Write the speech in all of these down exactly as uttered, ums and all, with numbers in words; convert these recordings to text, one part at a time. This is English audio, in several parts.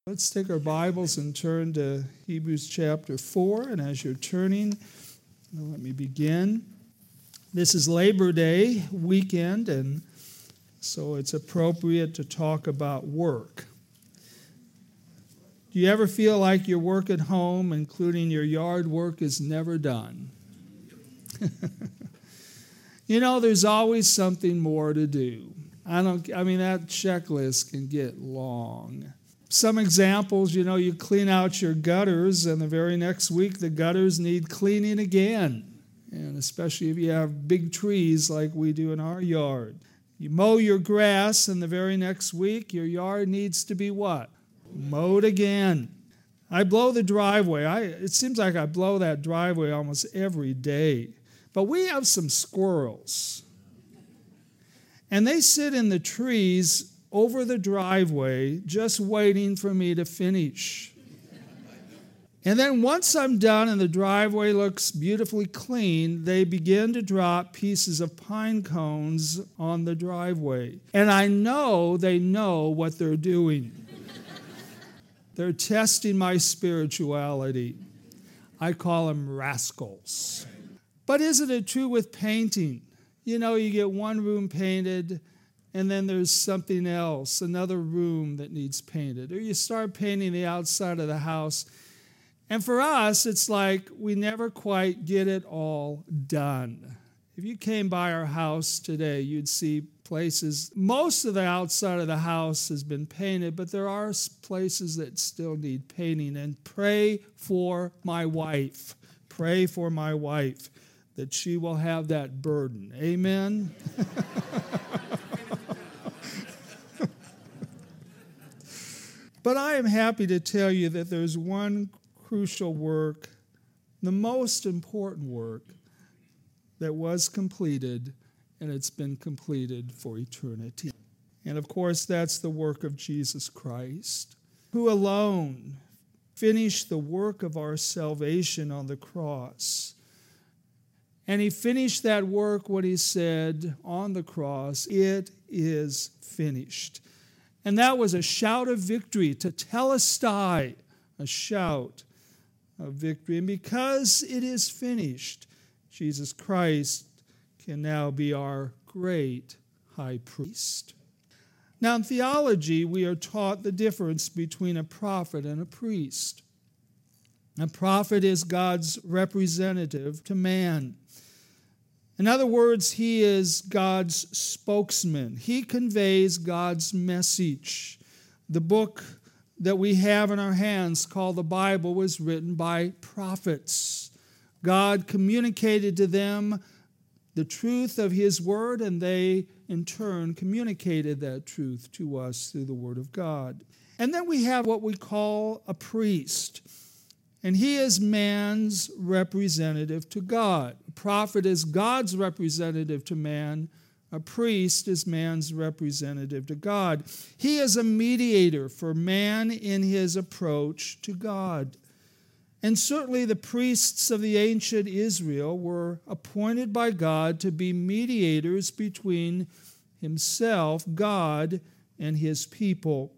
Let's take our Bibles and turn to Hebrews chapter four. And as you're turning, let me begin. This is Labor Day weekend, and so it's appropriate to talk about work. Do you ever feel like your work at home, including your yard work, is never done? You know, there's always something more to do. I don't. I mean, that checklist can get long. Some examples, you know, you clean out your gutters, and the very next week the gutters need cleaning again. And especially if you have big trees like we do in our yard. You mow your grass, and the very next week your yard needs to be what? Mowed again. I blow the driveway. I, it seems like I blow that driveway almost every day. But we have some squirrels. And they sit in the trees over the driveway just waiting for me to finish. And then once I'm done and the driveway looks beautifully clean, they begin to drop pieces of pine cones on the driveway. And I know they know what they're doing. They're testing my spirituality. I call them rascals. But isn't it true with painting? You know, you get one room painted, and then there's something else, another room that needs painted. Or you start painting the outside of the house. And for us, it's like we never quite get it all done. If you came by our house today, you'd see places, most of the outside of the house has been painted, but there are places that still need painting. And pray for my wife. Pray for my wife that she will have that burden. Amen? But I am happy to tell you that there's one crucial work, the most important work, that was completed, and it's been completed for eternity. And of course, that's the work of Jesus Christ, who alone finished the work of our salvation on the cross. And he finished that work when he said on the cross, "It is finished." And that was a shout of victory, tetelestai, a shout of victory. And because it is finished, Jesus Christ can now be our great high priest. Now, in theology, we are taught the difference between a prophet and a priest. A prophet is God's representative to man. In other words, he is God's spokesman. He conveys God's message. The book that we have in our hands called the Bible was written by prophets. God communicated to them the truth of his word, and they in turn communicated that truth to us through the word of God. And then we have what we call a priest. And he is man's representative to God. A prophet is God's representative to man. A priest is man's representative to God. He is a mediator for man in his approach to God. And certainly the priests of the ancient Israel were appointed by God to be mediators between himself, God, and his people.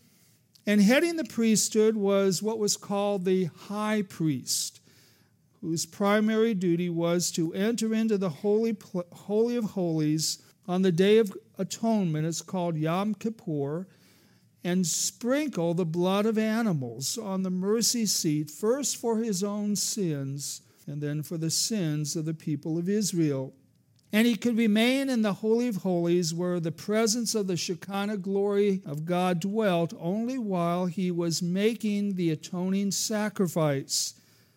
And heading the priesthood was what was called the high priest, whose primary duty was to enter into the Holy, Holy of Holies on the Day of Atonement, it's called Yom Kippur, and sprinkle the blood of animals on the mercy seat, first for his own sins, and then for the sins of the people of Israel. And he could remain in the Holy of Holies, where the presence of the Shekinah glory of God dwelt, only while he was making the atoning sacrifice.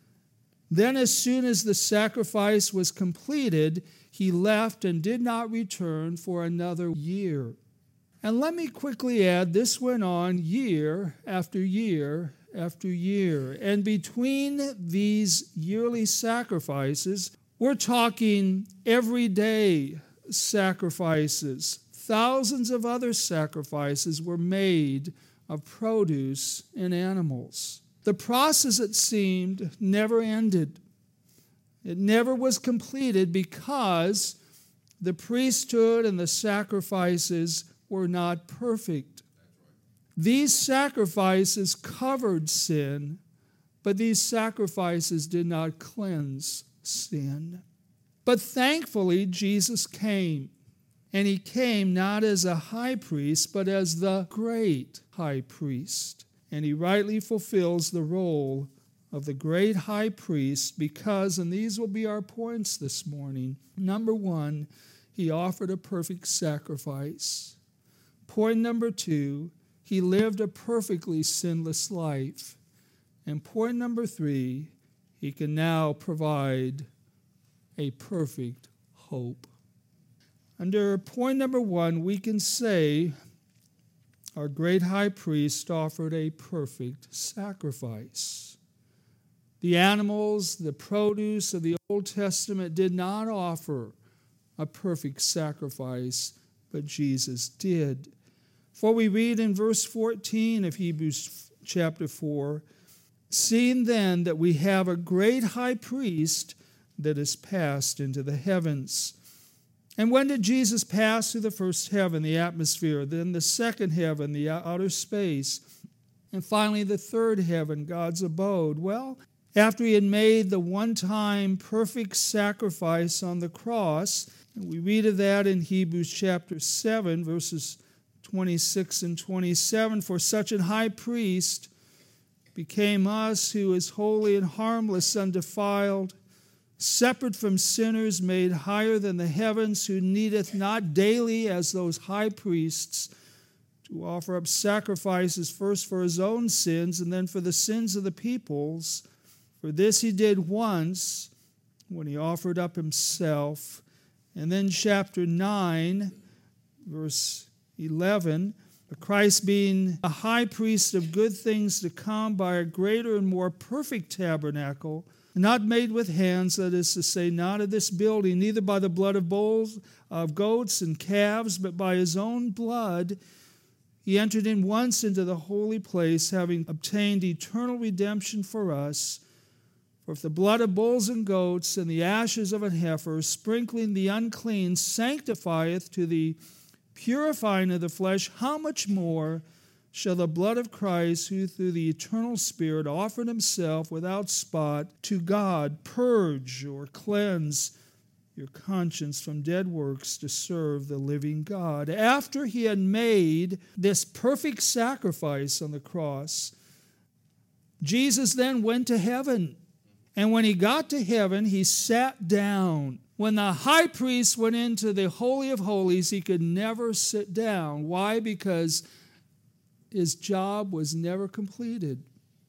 Then, as soon as the sacrifice was completed, he left and did not return for another year. And let me quickly add, this went on year after year after year. And between these yearly sacrifices, we're talking everyday sacrifices. Thousands of other sacrifices were made of produce and animals. The process, it seemed, never ended. It never was completed because the priesthood and the sacrifices were not perfect. These sacrifices covered sin, but these sacrifices did not cleanse sin. But thankfully, Jesus came. And he came not as a high priest, but as the great high priest. And he rightly fulfills the role of the great high priest because, and these will be our points this morning, number one, he offered a perfect sacrifice. Point number two, he lived a perfectly sinless life. And point number three, he can now provide a perfect hope. Under point number one, we can say our great high priest offered a perfect sacrifice. The animals, the produce of the Old Testament did not offer a perfect sacrifice, but Jesus did. For we read in verse fourteen of Hebrews chapter four, seeing then that we have a great high priest that is passed into the heavens. And when did Jesus pass through the first heaven, the atmosphere, then the second heaven, the outer space, and finally the third heaven, God's abode? Well, after he had made the one-time perfect sacrifice on the cross, and we read of that in Hebrews chapter seven, verses twenty-six and twenty-seven, for such an high priest became us, who is holy and harmless, undefiled, separate from sinners, made higher than the heavens, who needeth not daily, as those high priests, to offer up sacrifices first for his own sins and then for the sins of the peoples. For this he did once, when he offered up himself. And then chapter nine, verse eleven, Christ being a high priest of good things to come by a greater and more perfect tabernacle, not made with hands, that is to say, not of this building, neither by the blood of bulls, of goats and calves, but by his own blood, he entered in once into the holy place, having obtained eternal redemption for us. For if the blood of bulls and goats and the ashes of an heifer, sprinkling the unclean, sanctifieth to the purifying of the flesh, how much more shall the blood of Christ, who through the eternal Spirit offered himself without spot to God, purge or cleanse your conscience from dead works to serve the living God? After he had made this perfect sacrifice on the cross, Jesus then went to heaven. And when he got to heaven, he sat down. When the high priest went into the Holy of Holies, he could never sit down. Why? Because his job was never completed.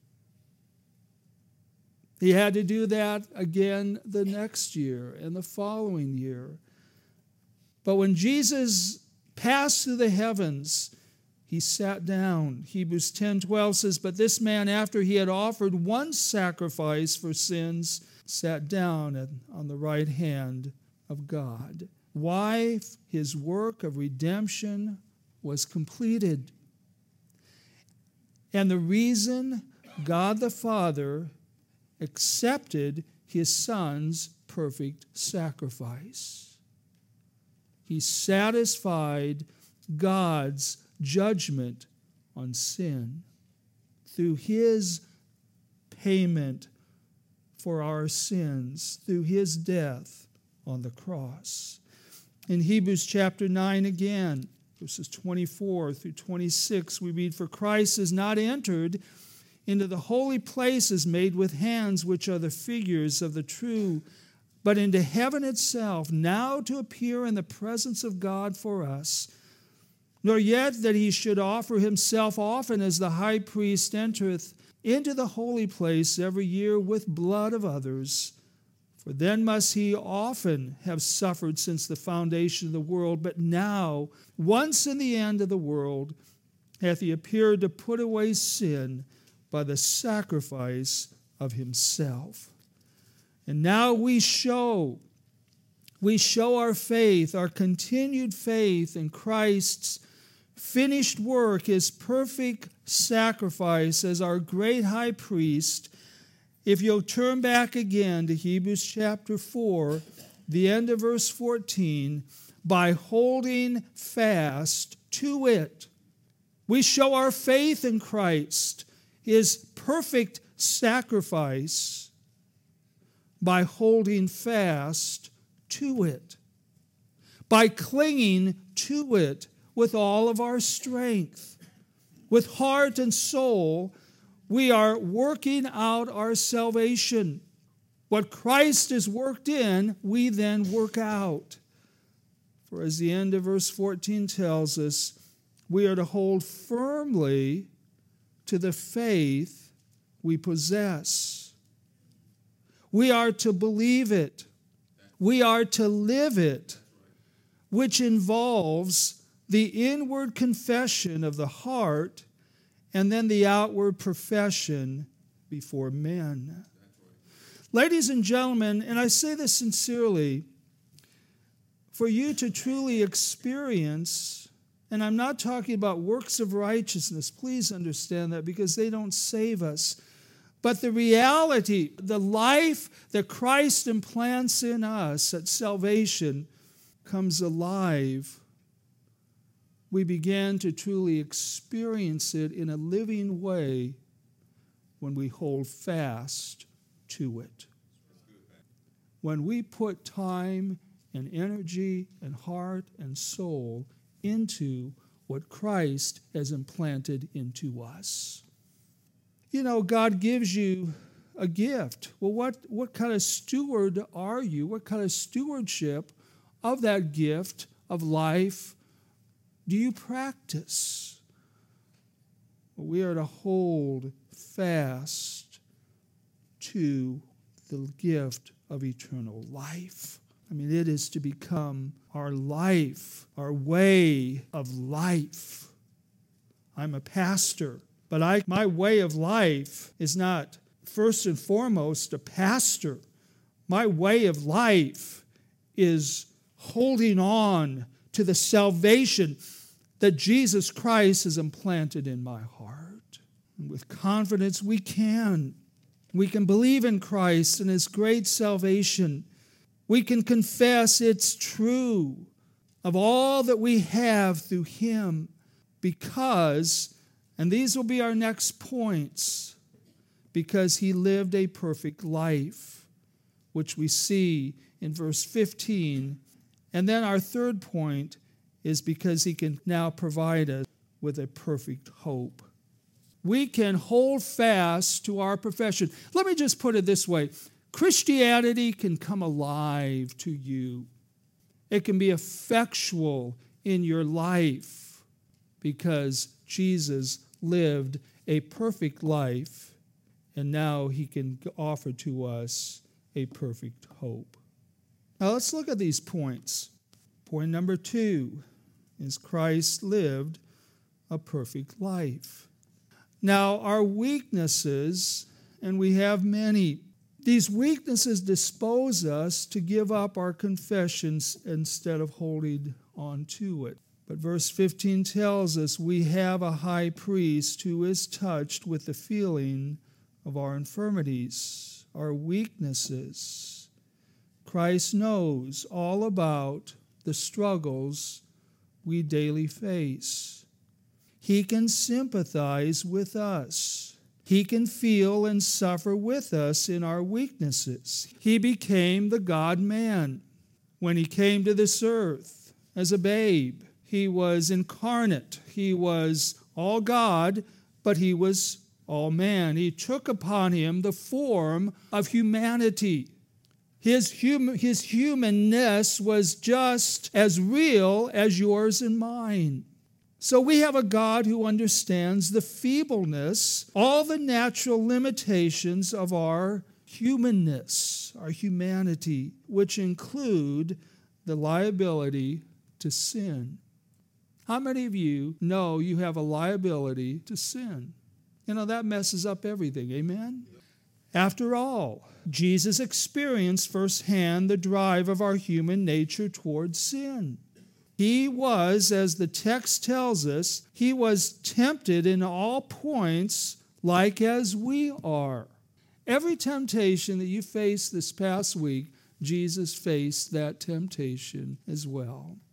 He had to do that again the next year and the following year. But when Jesus passed through the heavens, he sat down. Hebrews ten twelve says, but this man, after he had offered one sacrifice for sins, sat down on the right hand of God. Why? His work of redemption was completed. And the reason God the Father accepted his Son's perfect sacrifice, he satisfied God's judgment on sin through his payment for our sins, through his death on the cross. In Hebrews chapter nine again, verses twenty-four through twenty-six, we read, for Christ is not entered into the holy places made with hands, which are the figures of the true, but into heaven itself, now to appear in the presence of God for us. Nor yet that he should offer himself often, as the high priest entereth into the holy place every year with blood of others. For then must he often have suffered since the foundation of the world. But now, once in the end of the world, hath he appeared to put away sin by the sacrifice of himself. And now we show, we show our faith, our continued faith in Christ's finished work, his perfect sacrifice as our great high priest. If you'll turn back again to Hebrews chapter four, the end of verse fourteen, by holding fast to it, We show our faith in Christ, his perfect sacrifice, by holding fast to it, by clinging to it with all of our strength. With heart and soul, we are working out our salvation. What Christ has worked in, we then work out. For as the end of verse fourteen tells us, we are to hold firmly to the faith we possess. We are to believe it. We are to live it, which involves the inward confession of the heart and then the outward profession before men. Ladies and gentlemen, and I say this sincerely, for you to truly experience, and I'm not talking about works of righteousness, please understand that, because they don't save us, but the reality, the life that Christ implants in us at salvation comes alive. We began to truly experience it in a living way when we hold fast to it. When we put time and energy and heart and soul into what Christ has implanted into us. You know, God gives you a gift. Well, what, what kind of steward are you? What kind of stewardship of that gift of life do you practice? Well, we are to hold fast to the gift of eternal life. I mean, it is to become our life, our way of life. I'm a pastor, but I, my way of life is not first and foremost a pastor. My way of life is holding on to the salvation that Jesus Christ has implanted in my heart. And with confidence we can. We can believe in Christ and his great salvation. We can confess it's true of all that we have through him because, and these will be our next points, because he lived a perfect life, which we see in verse fifteen. And then our third point is because he can now provide us with a perfect hope. We can hold fast to our profession. Let me just put it this way. Christianity can come alive to you. It can be effectual in your life because Jesus lived a perfect life, and now he can offer to us a perfect hope. Now let's look at these points. Point number two is Christ lived a perfect life. Now our weaknesses, and we have many, these weaknesses dispose us to give up our confessions instead of holding on to it. But verse fifteen tells us we have a high priest who is touched with the feeling of our infirmities, our weaknesses. Christ knows all about the struggles we daily face. He can sympathize with us. He can feel and suffer with us in our weaknesses. He became the God-man. When he came to this earth as a babe, he was incarnate. He was all God, but he was all man. He took upon him the form of humanity. His, hum- his humanness was just as real as yours and mine. So we have a God who understands the feebleness, all the natural limitations of our humanness, our humanity, which include the liability to sin. How many of you know you have a liability to sin? You know, that messes up everything, amen? After all, Jesus experienced firsthand the drive of our human nature towards sin. He was, as the text tells us, he was tempted in all points like as we are. Every temptation that you faced this past week, Jesus faced that temptation as well.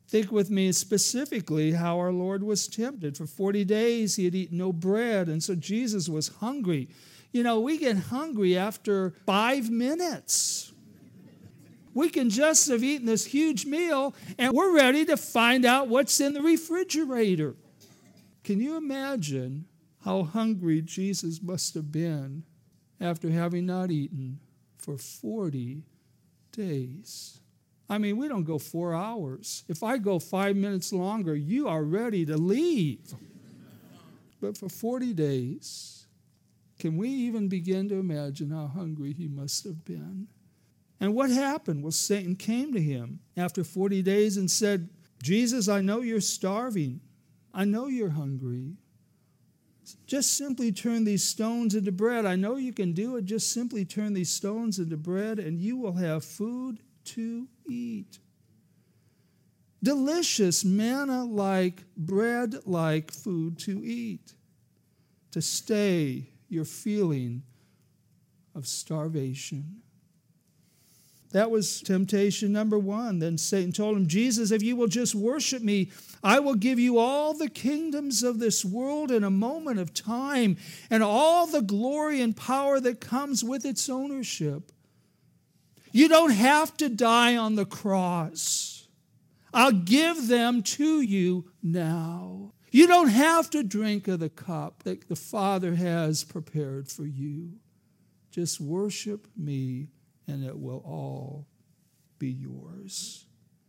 Think with me specifically how our Lord was tempted. For forty days he had eaten no bread, and so Jesus was hungry. You know, we get hungry after five minutes. We can just have eaten this huge meal, and we're ready to find out what's in the refrigerator. Can you imagine how hungry Jesus must have been after having not eaten for forty days? I mean, we don't go four hours. If I go five minutes longer, you are ready to leave. But for forty days, can we even begin to imagine how hungry he must have been? And what happened? Well, Satan came to him after forty days and said, Jesus, I know you're starving. I know you're hungry. Just simply turn these stones into bread. I know you can do it. Just simply turn these stones into bread, and you will have food to eat. Delicious manna-like, bread-like food to eat, to stay your feeling of starvation. That was temptation number one. Then Satan told him, Jesus, if you will just worship me, I will give you all the kingdoms of this world in a moment of time, and all the glory and power that comes with its ownership. You don't have to die on the cross. I'll give them to you now. You don't have to drink of the cup that the Father has prepared for you. Just worship me, and it will all be yours.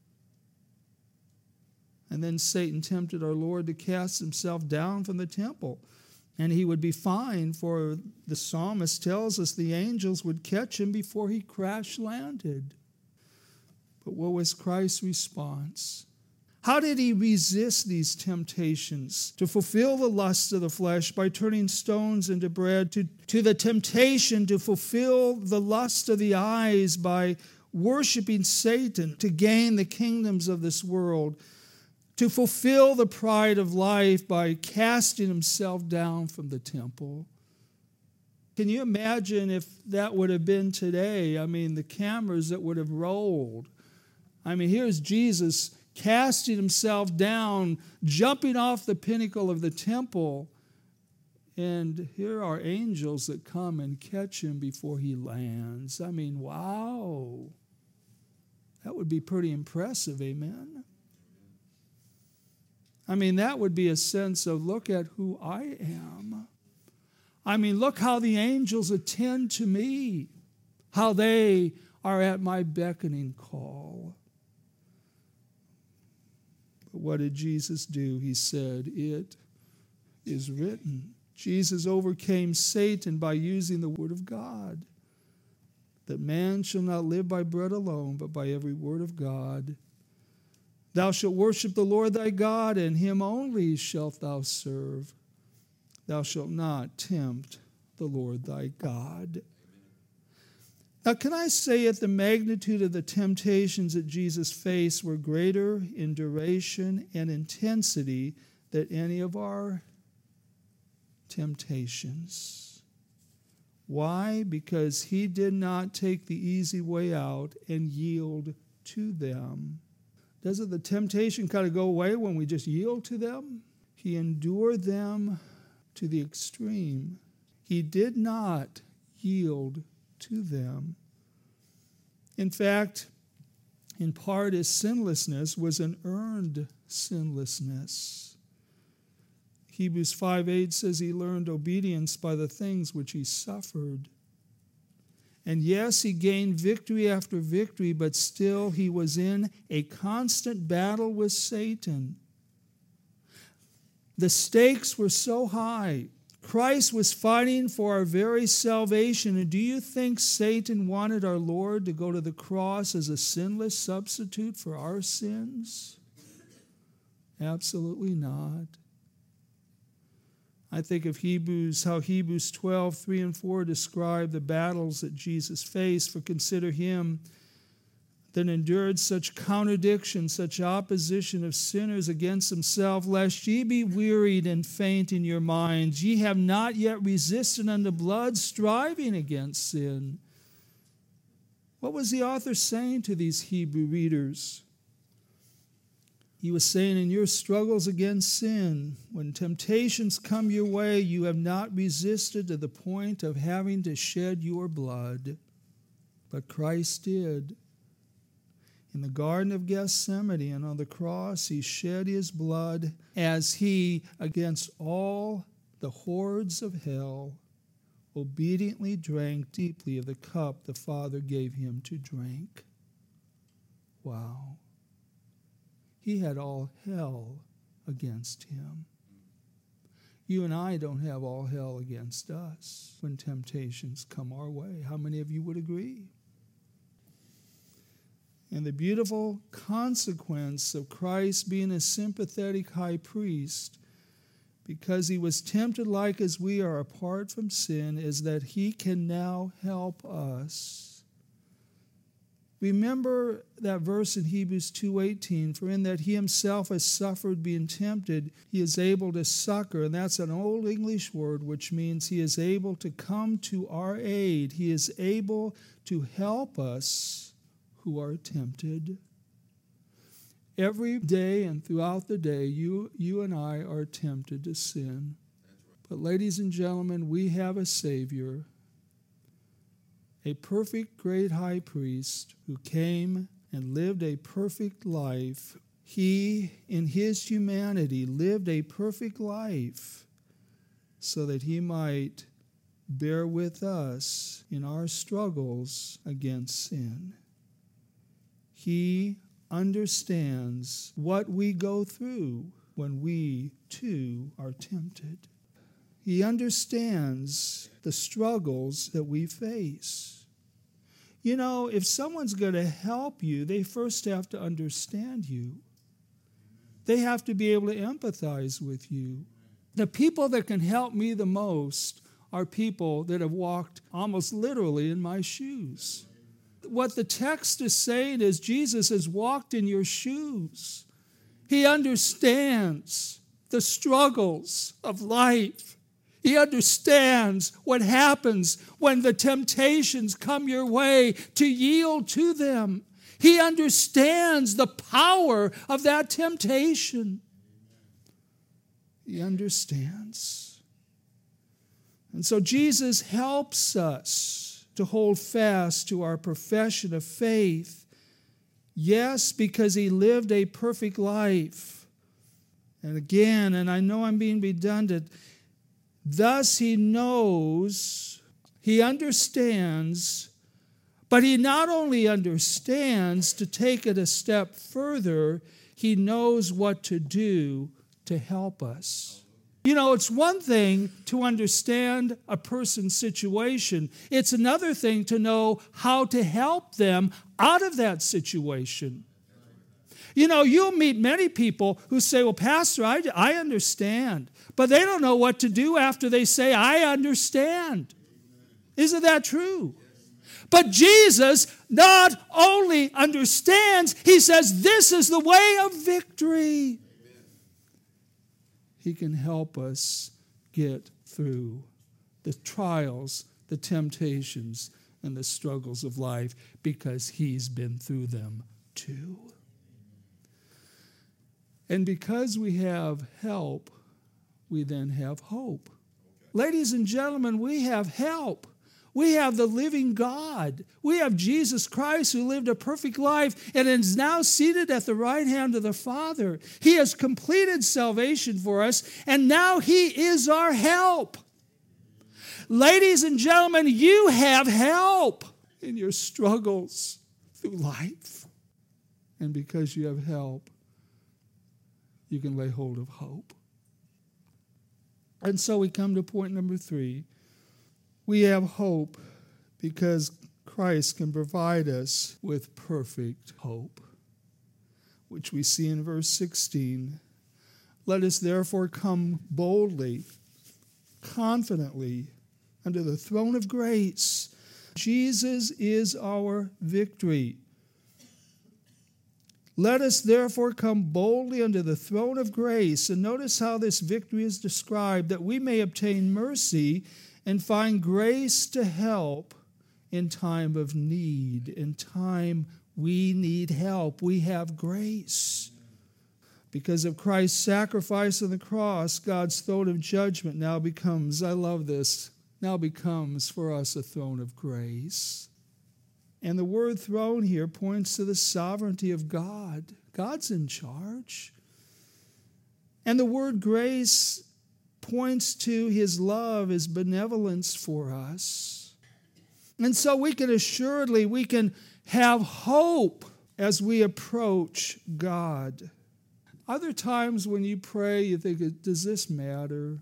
And then Satan tempted our Lord to cast himself down from the temple, and he would be fine, for the psalmist tells us the angels would catch him before he crash landed. But what was Christ's response? How did he resist these temptations to fulfill the lust of the flesh by turning stones into bread, to, to the temptation to fulfill the lust of the eyes by worshiping Satan to gain the kingdoms of this world, to fulfill the pride of life by casting himself down from the temple? Can you imagine if that would have been today? I mean, the cameras that would have rolled. I mean, here's Jesus casting himself down, jumping off the pinnacle of the temple, and here are angels that come and catch him before he lands. I mean, wow. That would be pretty impressive, amen? I mean, that would be a sense of, look at who I am. I mean, look how the angels attend to me, how they are at my beckoning call. But what did Jesus do? He said, it is written. Jesus overcame Satan by using the word of God, that man shall not live by bread alone, but by every word of God. Thou shalt worship the Lord thy God, and him only shalt thou serve. Thou shalt not tempt the Lord thy God. Now, can I say it, the magnitude of the temptations that Jesus faced were greater in duration and intensity than any of our temptations. Why? Because he did not take the easy way out and yield to them. Doesn't the temptation kind of go away when we just yield to them? He endured them to the extreme. He did not yield to them. In fact, in part, his sinlessness was an earned sinlessness. Hebrews five eight says he learned obedience by the things which he suffered. And yes, he gained victory after victory, but still he was in a constant battle with Satan. The stakes were so high. Christ was fighting for our very salvation. And do you think Satan wanted our Lord to go to the cross as a sinless substitute for our sins? Absolutely not. I think of Hebrews, how Hebrews twelve, three and four describe the battles that Jesus faced. For consider him that endured such contradiction, such opposition of sinners against himself, lest ye be wearied and faint in your minds. Ye have not yet resisted unto blood, striving against sin. What was the author saying to these Hebrew readers? He was saying, in your struggles against sin, when temptations come your way, you have not resisted to the point of having to shed your blood. But Christ did. In the Garden of Gethsemane and on the cross, he shed his blood as he, against all the hordes of hell, obediently drank deeply of the cup the Father gave him to drink. Wow. He had all hell against him. You and I don't have all hell against us when temptations come our way. How many of you would agree? And the beautiful consequence of Christ being a sympathetic high priest, because he was tempted like as we are apart from sin, is that he can now help us. Remember that verse in Hebrews two eighteen, for in that he himself has suffered being tempted, he is able to succor. And that's an old English word which means he is able to come to our aid. He is able to help us who are tempted. Every day and throughout the day, you, you and I are tempted to sin. But ladies and gentlemen, we have a Savior, a perfect great high priest who came and lived a perfect life. He, in his humanity, lived a perfect life so that he might bear with us in our struggles against sin. He understands what we go through when we, too, are tempted. He understands the struggles that we face. You know, if someone's going to help you, they first have to understand you. They have to be able to empathize with you. The people that can help me the most are people that have walked almost literally in my shoes. What the text is saying is Jesus has walked in your shoes. He understands the struggles of life. He understands what happens when the temptations come your way to yield to them. He understands the power of that temptation. He understands. And so Jesus helps us to hold fast to our profession of faith. Yes, because he lived a perfect life. And again, and I know I'm being redundant, thus he knows, he understands, but he not only understands, to take it a step further, he knows what to do to help us. You know, it's one thing to understand a person's situation. It's another thing to know how to help them out of that situation. You know, you'll meet many people who say, well, Pastor, I, I understand. But they don't know what to do after they say, I understand. Isn't that true? But Jesus not only understands, he says, this is the way of victory. He can help us get through the trials, the temptations, and the struggles of life because he's been through them too. And because we have help, we then have hope. Ladies and gentlemen, we have help. We have the living God. We have Jesus Christ who lived a perfect life and is now seated at the right hand of the Father. He has completed salvation for us, and now he is our help. Ladies and gentlemen, you have help in your struggles through life. And because you have help, you can lay hold of hope. And so we come to point number three. We have hope because Christ can provide us with perfect hope, which we see in verse sixteen. Let us therefore come boldly, confidently, under the throne of grace. Jesus is our victory. Let us therefore come boldly under the throne of grace. And notice how this victory is described, that we may obtain mercy and find grace to help in time of need. In time we need help. We have grace. Because of Christ's sacrifice on the cross, God's throne of judgment now becomes, I love this, now becomes for us a throne of grace. And the word throne here points to the sovereignty of God. God's in charge. And the word grace points to his love, his benevolence for us. And so we can assuredly, we can have hope as we approach God. Other times when you pray, you think, does this matter?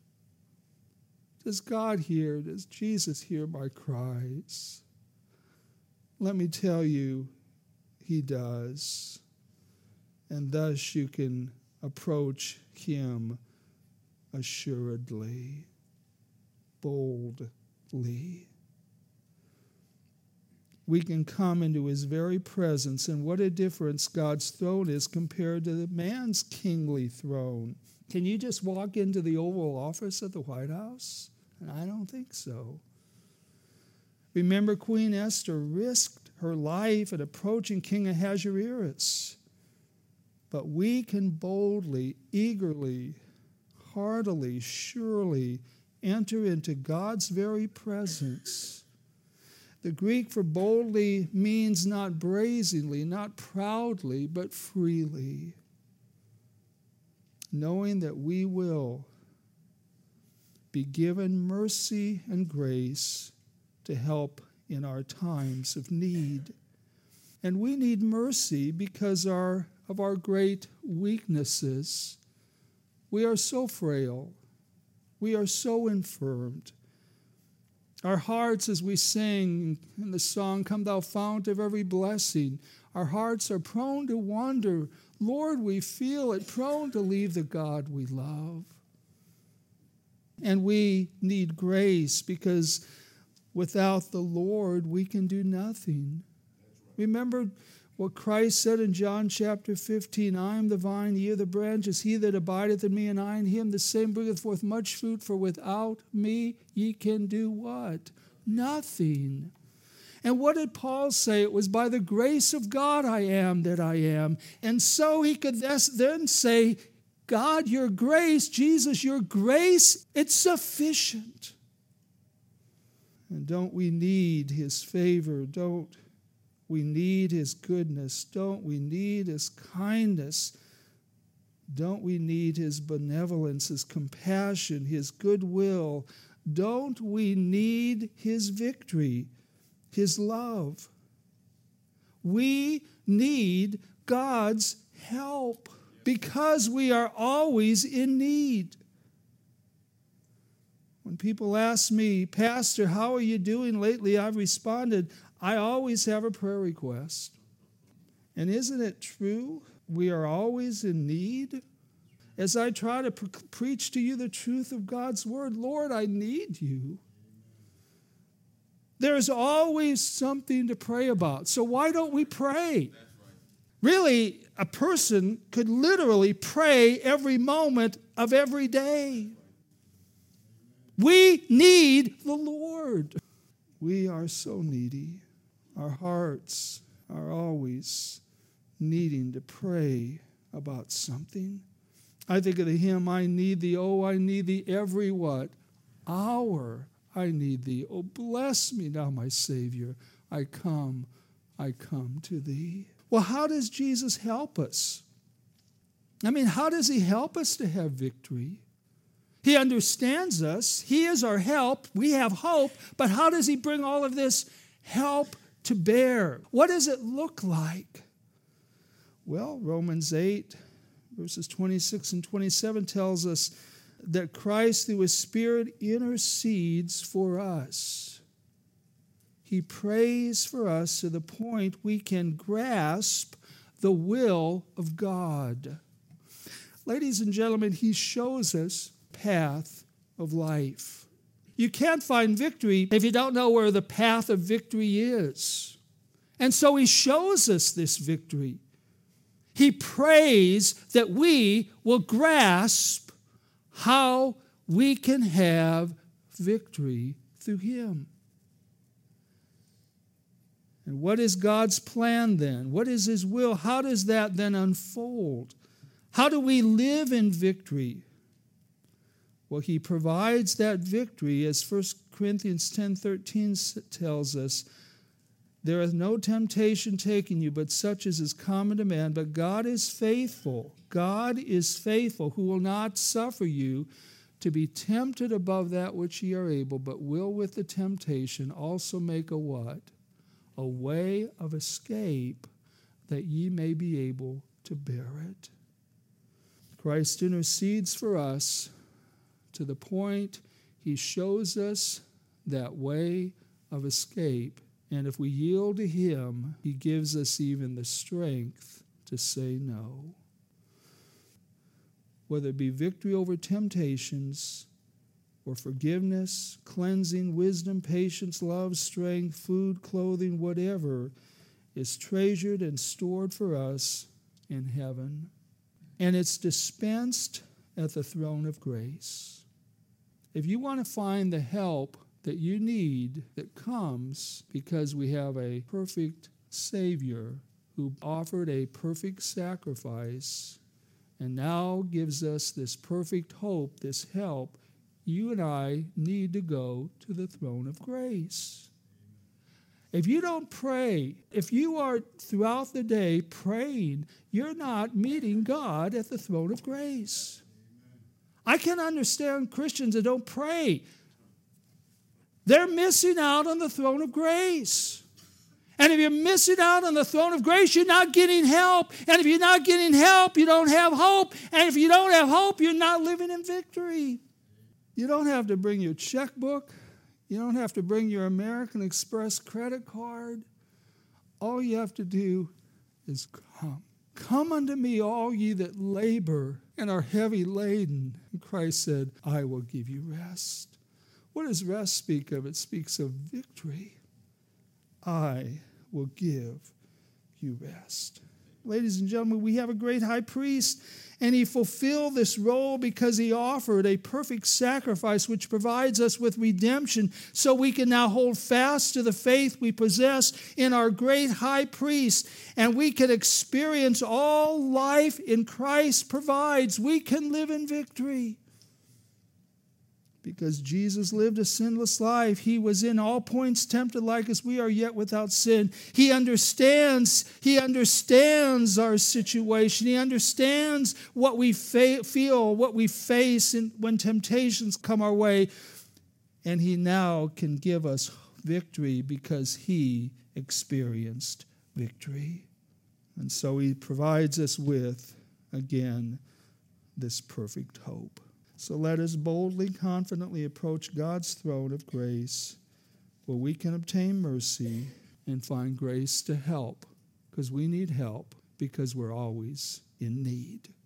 Does God hear? Does Jesus hear my cries? Let me tell you, he does. And thus you can approach him assuredly, boldly. We can come into his very presence, and what a difference God's throne is compared to the man's kingly throne. Can you just walk into the Oval Office at the White House? And I don't think so. Remember, Queen Esther risked her life at approaching King Ahasuerus. But we can boldly, eagerly, heartily, surely enter into God's very presence. The Greek for boldly means not brazenly, not proudly, but freely, knowing that we will be given mercy and grace to help in our times of need. And we need mercy because our, of our great weaknesses. We are so frail. We are so infirmed. Our hearts, as we sing in the song, "Come thou fount of every blessing," our hearts are prone to wander. Lord, we feel it, prone to leave the God we love. And we need grace because without the Lord, we can do nothing. Remember what Christ said in John chapter fifteen, "I am the vine, ye are the branches. He that abideth in me, and I in him, the same bringeth forth much fruit. For without me ye can do" what? Nothing. And what did Paul say? It was by the grace of God I am that I am. And so he could then say, God, your grace, Jesus, your grace, it's sufficient. And don't we need his favor? Don't we need his goodness? Don't we need his kindness? Don't we need his benevolence, his compassion, his goodwill? Don't we need his victory, his love? We need God's help because we are always in need. When people ask me, "Pastor, how are you doing lately?" I've responded, I always have a prayer request. And isn't it true? We are always in need. As I try to pre- preach to you the truth of God's word, Lord, I need you. There's always something to pray about. So why don't we pray? That's right. Really, a person could literally pray every moment of every day. We need the Lord. We are so needy. Our hearts are always needing to pray about something. I think of the hymn, "I need thee, oh, I need thee every" what? Hour I need thee. Oh, bless me now, my Savior. I come, I come to thee. Well, how does Jesus help us? I mean, how does he help us to have victory? He understands us. He is our help. We have hope. But how does he bring all of this help to bear? What does it look like? Well, Romans eight, verses twenty-six and twenty-seven tells us that Christ, through his Spirit, intercedes for us. He prays for us to the point we can grasp the will of God. Ladies and gentlemen, he shows us path of life. You can't find victory if you don't know where the path of victory is. And so he shows us this victory. He prays that we will grasp how we can have victory through him. And what is God's plan then? What is his will? How does that then unfold? How do we live in victory? Well, he provides that victory, as First Corinthians ten thirteen tells us. There is no temptation taking you, but such as is common to man. But God is faithful. God is faithful, who will not suffer you to be tempted above that which ye are able, but will with the temptation also make a what? A way of escape, that ye may be able to bear it. Christ intercedes for us to the point he shows us that way of escape. And if we yield to him, he gives us even the strength to say no. Whether it be victory over temptations, or forgiveness, cleansing, wisdom, patience, love, strength, food, clothing, whatever is treasured and stored for us in heaven. And it's dispensed at the throne of grace. If you want to find the help that you need, that comes because we have a perfect Savior who offered a perfect sacrifice and now gives us this perfect hope, this help, you and I need to go to the throne of grace. If you don't pray, if you are throughout the day praying, you're not meeting God at the throne of grace. I can understand Christians that don't pray. They're missing out on the throne of grace. And if you're missing out on the throne of grace, you're not getting help. And if you're not getting help, you don't have hope. And if you don't have hope, you're not living in victory. You don't have to bring your checkbook. You don't have to bring your American Express credit card. All you have to do is come. Come unto me, all ye that labor and are heavy laden. And Christ said, I will give you rest. What does rest speak of? It speaks of victory. I will give you rest. Ladies and gentlemen, we have a great high priest, and he fulfilled this role because he offered a perfect sacrifice which provides us with redemption so we can now hold fast to the faith we possess in our great high priest, and we can experience all life in Christ provides. We can live in victory. Because Jesus lived a sinless life. He was in all points tempted like as we are, yet without sin. He understands, he understands our situation. He understands what we fa- feel, what we face in, when temptations come our way. And he now can give us victory because he experienced victory. And so he provides us with, again, this perfect hope. So let us boldly, confidently approach God's throne of grace where we can obtain mercy and find grace to help, because we need help, because we're always in need.